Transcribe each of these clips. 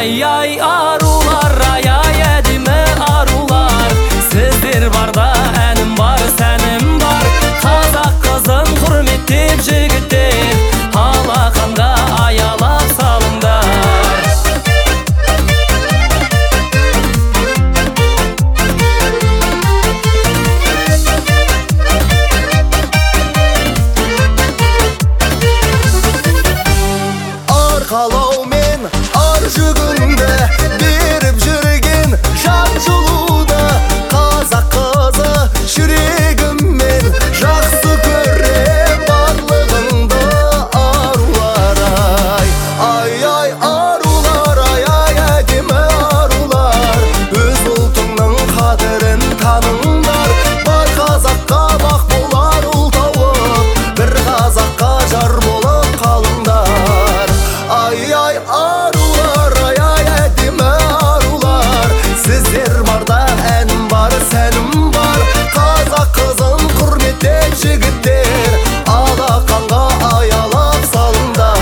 Ай-ай арулар, ай-ай әдемі арулар, сіздер барда әнім бар, сәнім бар. Қазақ қызын құрметтеп жігіттер, алақанға аялап салыңдар. Арқалаумен ар жүгіңді беріп жүрген жан жылуды, қазақ қызы жүрегіммен жақсы көрем барлығыңды арулар. Ай-ай арулар, ай-ай әдемі арулар, өз ұлтыңның қадірін таныңдар. Бар қазаққа бақ болар ұл тауып, бір қазаққа жар болып қалыңдар. Ай-ай арулар, ай-ай әдемі арулар, сіздер барда әнім бар, сәнім бар. Қазақ қызын құрметтеп жігіттер, алақанға аялап салыңдар.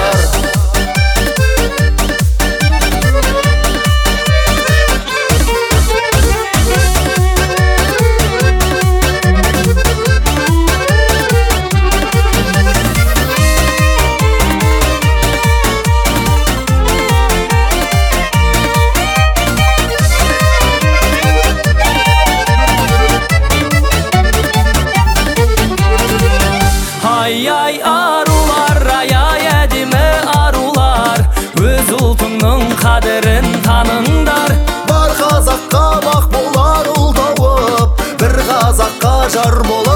Ай-ай арулар, ай-ай әдемі арулар, өз ұлтыңның қадірін таныңдар. Бар қазаққа бақ болар ұл тауып, бір қазаққа жар болар.